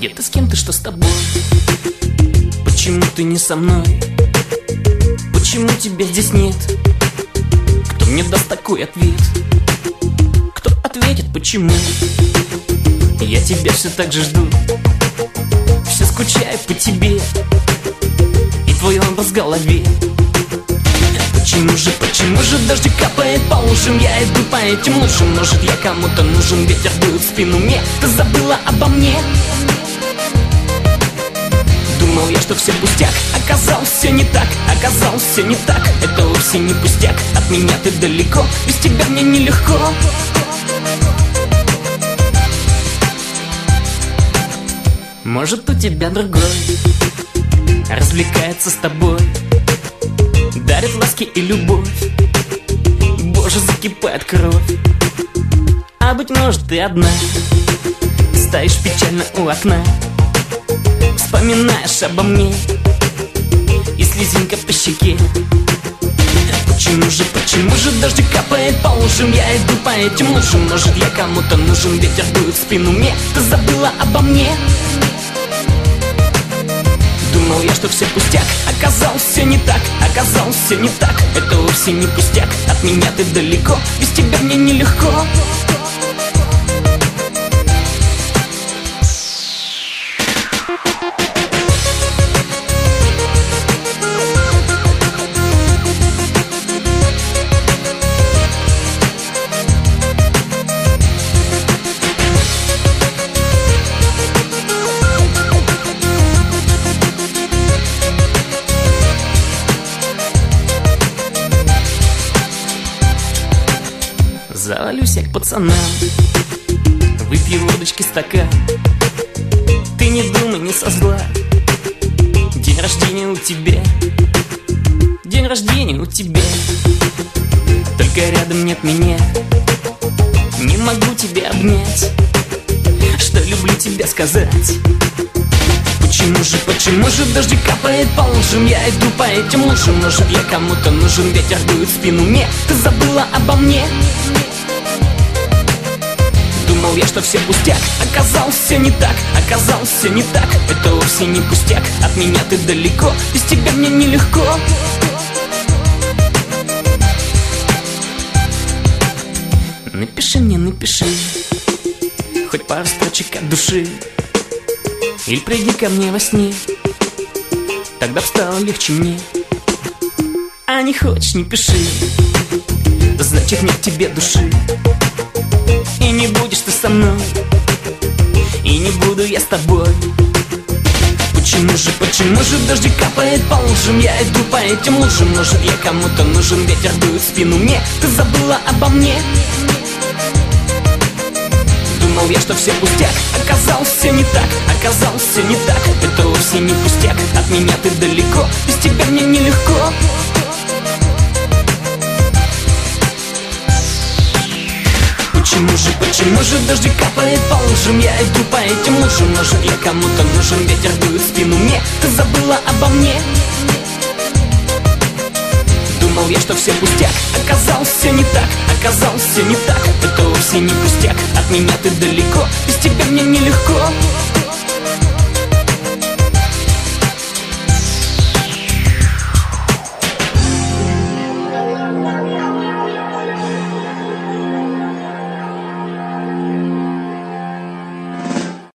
Где ты, с кем ты, что с тобой? Почему ты не со мной? Почему тебя здесь нет? Кто мне даст такой ответ? Кто ответит, почему? Я тебя все так же жду, все скучаю по тебе и твой образ в голове. Почему же дождик капает по ушам? Я иду по этим лужам. Может, я кому-то нужен? Ветер дует в спину мне. Ты забыла обо мне? Думал я, что все пустяк. Оказалось, все не так. Оказалось, все не так. Это вовсе не пустяк. От меня ты далеко. Без тебя мне нелегко. Может, у тебя другой развлекается с тобой, дарит ласки и любовь. Боже, закипает кровь. А быть может, ты одна стоишь печально у окна, вспоминаешь обо мне и слезинка по щеке. Почему же дождик капает по ушам? Я иду по этим лужам. Может, я кому-то нужен? Ветер дует в спину мне. Ты забыла обо мне? Думал я, что все пустяк. Оказалось, все не так. Оказалось, все не так. Это вовсе не пустяк. От меня ты далеко. Без тебя мне нелегко. Завалюсь я к пацанам, выпью водочки стакан. Ты не думай, не со зла. День рождения у тебя, день рождения у тебя. Только рядом нет меня. Не могу тебя обнять, что люблю тебя сказать. Почему же дождик капает по лужам? Я иду по этим лужам. Может, я кому-то нужен? Ветер дует в спину мне. Ты забыла обо мне? Думал я, что все пустяк. Оказалось, все не так. Оказалось, все не так. Это вовсе не пустяк. От меня ты далеко. Без тебя мне нелегко. Напиши мне, напиши хоть пару строчек от души, или приди ко мне во сне. Тогда б стало легче мне. А не хочешь, не пиши, значит нет в тебе души. И не будешь ты со мной, и не буду я с тобой. Почему же дождик капает по лужам? Я иду по этим лужам. Может, я кому-то нужен? Ветер дует в спину мне. Ты забыла обо мне? Думал я, что все пустяк. Оказалось, все не так. Оказалось, все не так. Это вовсе не пустяк. От меня ты далеко. Без тебя мне нелегко. Почему же дождик капает по лужам? Я иду по этим лужам. Может, я кому-то нужен? Ветер дует в спину мне. Ты забыла обо мне? Думал я, что все пустяк. Оказалось, все не так. Оказалось, все не так. Это вовсе не пустяк. От меня ты далеко. Без тебя мне нелегко.